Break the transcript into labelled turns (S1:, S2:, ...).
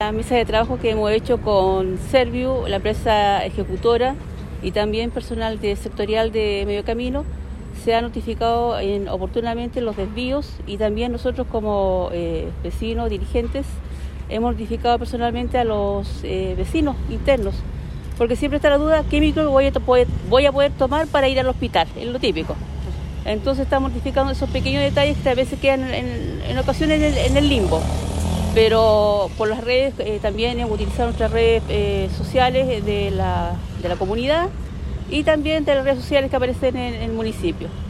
S1: una mesa de trabajo que hemos hecho con Serviu, la empresa ejecutora, y también personal sectorial de Medio Camino. Se ha notificado oportunamente los desvíos y también nosotros como vecinos, dirigentes, hemos notificado personalmente a los vecinos internos, porque siempre está la duda qué micro voy a poder tomar para ir al hospital, es lo típico. Entonces estamos notificando esos pequeños detalles que a veces quedan en ocasiones en el limbo. Pero por las redes también hemos utilizado nuestras redes sociales de la comunidad y también de las redes sociales que aparecen en el municipio.